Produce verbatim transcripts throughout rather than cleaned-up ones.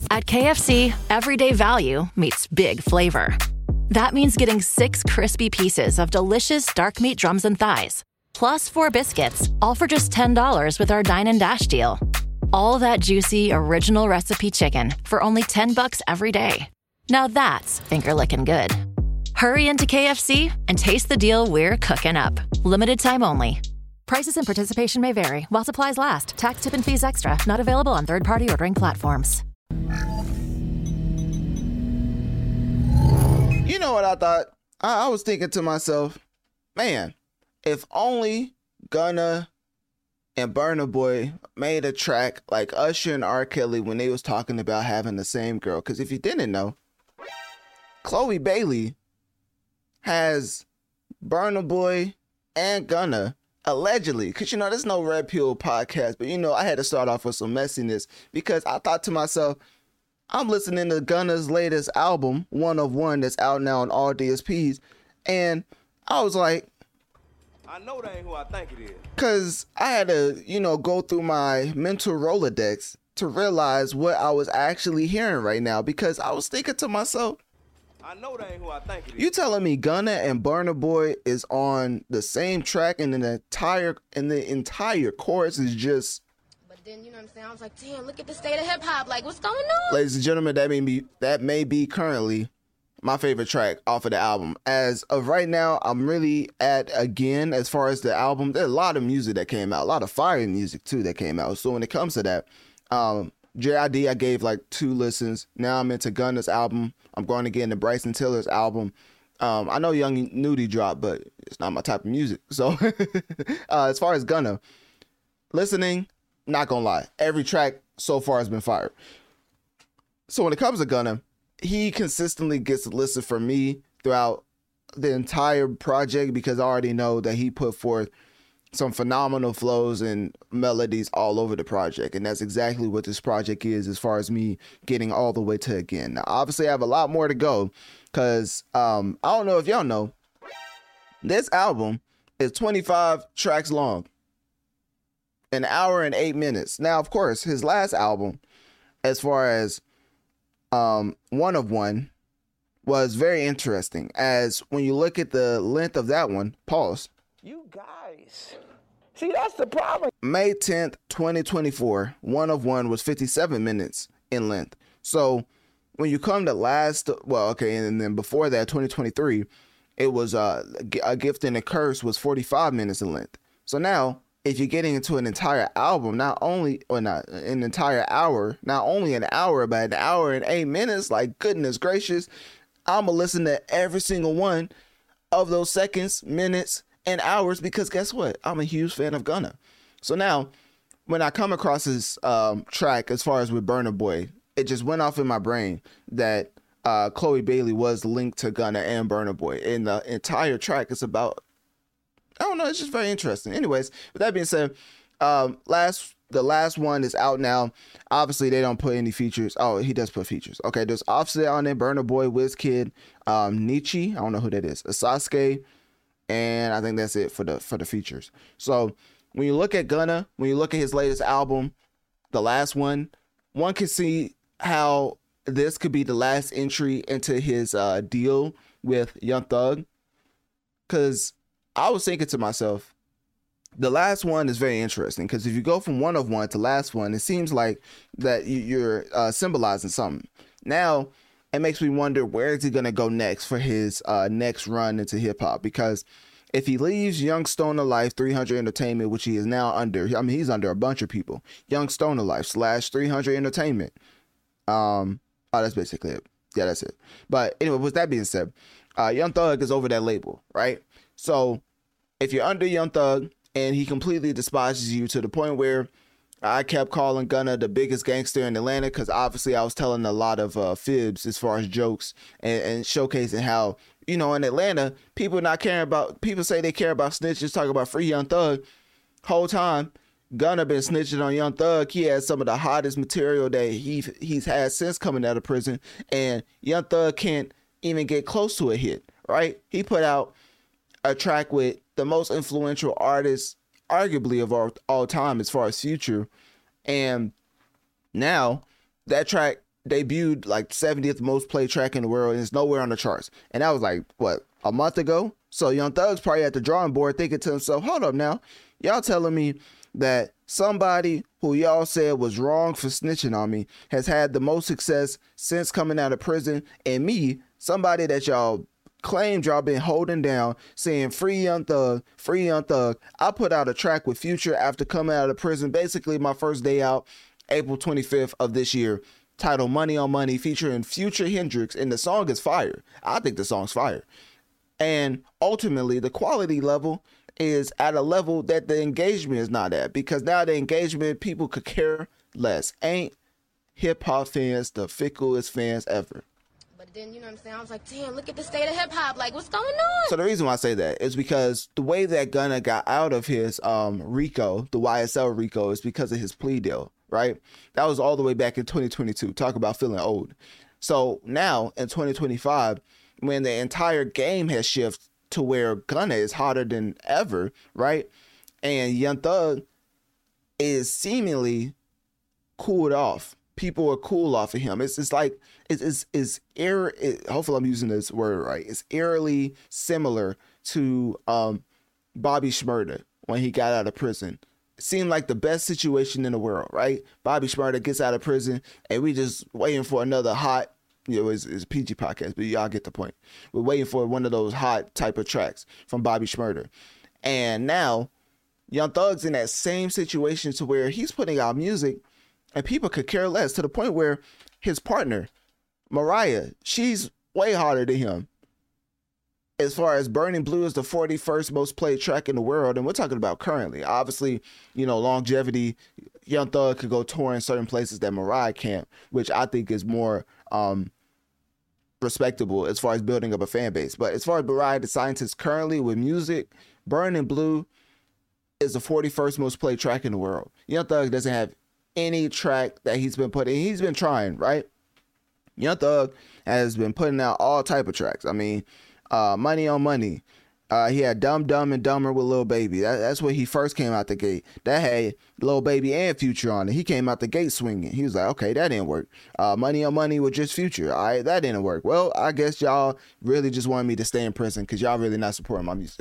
At K F C, everyday value meets big flavor. That means getting six crispy pieces of delicious dark meat drums and thighs, plus four biscuits, all for just ten dollars with our Dine and Dash deal. All that juicy, original recipe chicken for only ten bucks every day. Now that's finger-licking good. Hurry into K F C and taste the deal we're cooking up. Limited time only. Prices and participation may vary while supplies last. Tax, tip, and fees extra. Not available on third-party ordering platforms. You know what I thought? I, I was thinking to myself, man, if only Gunna and Burna Boy made a track like Usher and R. Kelly when they was talking about having the same girl. Because if you didn't know, Chloe Bailey has Burna Boy and Gunna allegedly, because you know there's no Red Pill podcast, but you know I had to start off with some messiness because I thought to myself, I'm listening to Gunna's latest album, One of One, that's out now on all D S Ps, and I was like, I know that ain't who I think it is. Because I had to, you know, go through my mental Rolodex to realize what I was actually hearing right now, because I was thinking to myself, I know that ain't who I think it is. You telling me Gunna and Burna Boy is on the same track and the entire and the entire chorus is just. But then you know what I'm saying? I was like, damn, look at the state of hip hop. Like, what's going on? Ladies and gentlemen, that may be that may be currently my favorite track off of the album. As of right now, I'm really at again as far as the album. There's a lot of music that came out, a lot of fire music too that came out. So when it comes to that, um, J I D I gave like two listens. Now I'm into Gunna's album. I'm going to get into Bryson Tiller's album. Um, I know Young Nudie dropped, but it's not my type of music. So uh, as far as Gunna, listening, not gonna lie, every track so far has been fired. So when it comes to Gunna, he consistently gets listened for me throughout the entire project because I already know that he put forth some phenomenal flows and melodies all over the project. And that's exactly what this project is as far as me getting all the way to again. Now, obviously, I have a lot more to go because um, I don't know if y'all know, this album is twenty-five tracks long, an hour and eight minutes. Now, of course, his last album, as far as um, One of One, was very interesting. As when you look at the length of that one, pause. You guys, see, that's the problem. May tenth, twenty twenty-four, One of One was fifty-seven minutes in length. So when you come to last, well, okay, and then before that, twenty twenty-three, it was uh, A Gift and a Curse was forty-five minutes in length. So now, if you're getting into an entire album, not only, or not an entire hour, not only an hour, but an hour and eight minutes, like goodness gracious, I'm going to listen to every single one of those seconds, minutes, and hours, because guess what? I'm a huge fan of Gunna. So now, when I come across this um, track, as far as with Burna Boy, it just went off in my brain that uh, Chloe Bailey was linked to Gunna and Burna Boy. And the entire track is about, I don't know, it's just very interesting. Anyways, with that being said, um, last the last one is out now. Obviously, they don't put any features. Oh, he does put features. Okay, there's Offset on there, Burna Boy, Wizkid, um, Nietzsche, I don't know who that is, Sasuke, and I think that's it for the for the features. So when you look at Gunna, when you look at his latest album, the last one, one can see how this could be the last entry into his uh, deal with Young Thug. Because I was thinking to myself, the last one is very interesting because if you go from One of One to last one, it seems like that you're uh, symbolizing something. Now, it makes me wonder, where is he going to go next for his uh, next run into hip hop? Because if he leaves Young Stoner Life, three hundred Entertainment, which he is now under, I mean, he's under a bunch of people. Young Stoner Life slash three hundred Entertainment. Um, oh, that's basically it. Yeah, that's it. But anyway, with that being said, uh, Young Thug is over that label, right? So if you're under Young Thug and he completely despises you to the point where I kept calling Gunna the biggest gangster in Atlanta, because obviously I was telling a lot of uh, fibs as far as jokes and, and showcasing how, you know, in Atlanta, people not caring about, people say they care about snitches, talk about free Young Thug. Whole time, Gunna been snitching on Young Thug. He has some of the hottest material that he he's had since coming out of prison, and Young Thug can't even get close to a hit, right? He put out a track with the most influential artist, arguably of all, all time as far as Future, and now that track debuted like seventieth most played track in the world and it's nowhere on the charts. And that was like, what, a month ago? So Young Thug's probably at the drawing board thinking to himself, hold up now, y'all telling me that somebody who y'all said was wrong for snitching on me has had the most success since coming out of prison, and me, somebody that y'all claimed y'all been holding down, saying free Young Thug, free Young Thug. I put out a track with Future after coming out of prison, basically my first day out, April twenty-fifth of this year, titled Money on Money, featuring Future Hendrix, and the song is fire. I think the song's fire. And ultimately, the quality level is at a level that the engagement is not at, because now the engagement, people could care less. Ain't hip-hop fans the ficklest fans ever. But then, you know what I'm saying, I was like, damn, look at the state of hip-hop. Like, what's going on? So the reason why I say that is because the way that Gunna got out of his um, RICO, the Y S L RICO, is because of his plea deal, right? That was all the way back in twenty twenty-two. Talk about feeling old. So now, in twenty twenty-five, when the entire game has shifted to where Gunna is hotter than ever, right? And Young Thug is seemingly cooled off. People are cool off of him. It's it's like it's it's, it's eer, it, hopefully I'm using this word right. It's eerily similar to um, Bobby Shmurda when he got out of prison. It seemed like the best situation in the world, right? Bobby Shmurda gets out of prison, and we just waiting for another hot. You know, it's, it's a P G podcast, but y'all get the point. We're waiting for one of those hot type of tracks from Bobby Shmurda. And now, Young Thug's in that same situation to where he's putting out music and people could care less, to the point where his partner, Mariah, she's way harder than him. As far as Burning Blue is the forty-first most played track in the world, and we're talking about currently. Obviously, you know, longevity, Young Thug could go tour in certain places that Mariah can't, which I think is more um, respectable as far as building up a fan base. But as far as Mariah the Scientist currently with music, Burning Blue is the forty-first most played track in the world. Young Thug doesn't have any track that he's been putting. He's been trying, right? Young Thug has been putting out all type of tracks. I mean, uh, Money on Money. Uh, he had Dumb Dumb and Dumber with Lil Baby. That, that's when he first came out the gate. That had Lil Baby and Future on it. He came out the gate swinging. He was like, okay, that didn't work. Uh, Money on Money with just Future. All right, that didn't work. Well, I guess y'all really just wanted me to stay in prison because y'all really not supporting my music.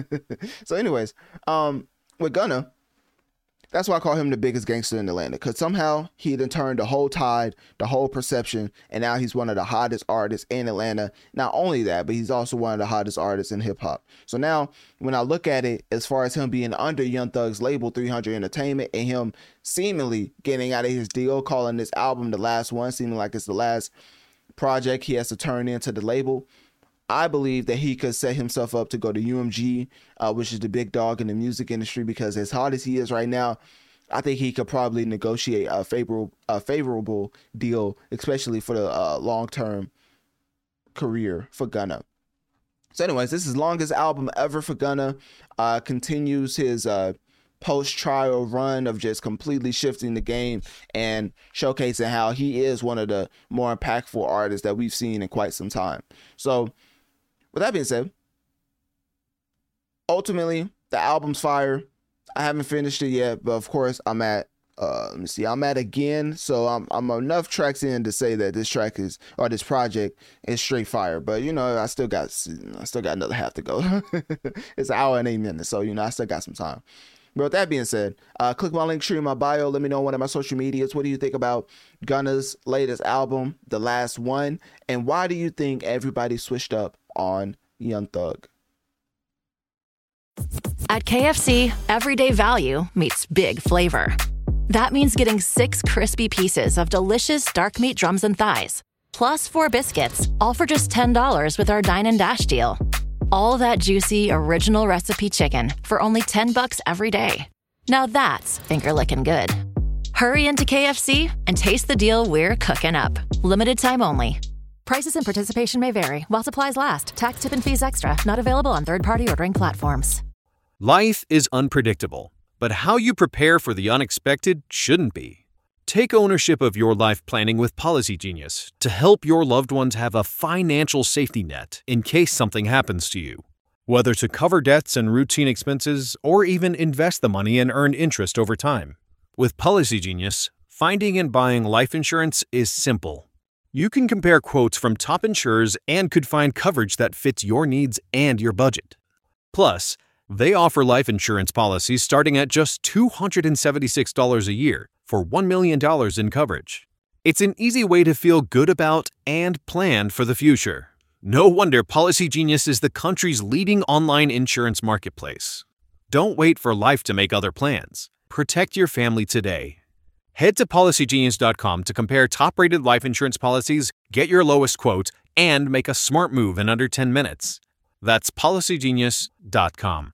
So anyways, um, with Gunna, that's why I call him the biggest gangster in Atlanta, because somehow he done turned the whole tide, the whole perception, and now he's one of the hottest artists in Atlanta. Not only that, but he's also one of the hottest artists in hip-hop. So now, when I look at it, as far as him being under Young Thug's label, three hundred Entertainment, and him seemingly getting out of his deal, calling this album the last one, seeming like it's the last project he has to turn into the label, I believe that he could set himself up to go to U M G, uh, which is the big dog in the music industry, because as hot as he is right now, I think he could probably negotiate a favorable, a favorable deal, especially for the uh, long-term career for Gunna. So anyways, this is the longest album ever for Gunna. Uh, continues his uh, post-trial run of just completely shifting the game and showcasing how he is one of the more impactful artists that we've seen in quite some time. So with that being said, ultimately, the album's fire. I haven't finished it yet, but of course, I'm at, uh, let me see, I'm at Again. So I'm I'm enough tracks in to say that this track is, or this project is straight fire. But, you know, I still got, I still got another half to go. It's an hour and eight minutes. So, you know, I still got some time. But with that being said, uh, click my link tree in my bio. Let me know on one of my social medias. What do you think about Gunna's latest album, The Last One? And why do you think everybody switched up on Young Thug? At K F C, everyday value meets big flavor. That means getting six crispy pieces of delicious dark meat drums and thighs, plus four biscuits, all for just ten dollars with our Dine and Dash deal. All that juicy, original recipe chicken for only ten bucks every day. Now that's finger-licking good. Hurry into K F C and taste the deal we're cooking up. Limited time only. Prices and participation may vary while supplies last. Tax, tip, and fees extra. Not available on third-party ordering platforms. Life is unpredictable, but how you prepare for the unexpected shouldn't be. Take ownership of your life planning with Policy Genius to help your loved ones have a financial safety net in case something happens to you. Whether to cover debts and routine expenses or even invest the money and earn interest over time. With Policy Genius, finding and buying life insurance is simple, You can compare quotes from top insurers and could find coverage that fits your needs and your budget. Plus, they offer life insurance policies starting at just two hundred seventy-six dollars a year for one million dollars in coverage. It's an easy way to feel good about and plan for the future. No wonder Policy Genius is the country's leading online insurance marketplace. Don't wait for life to make other plans. Protect your family today. Head to policy genius dot com to compare top-rated life insurance policies, get your lowest quote, and make a smart move in under ten minutes. That's policy genius dot com.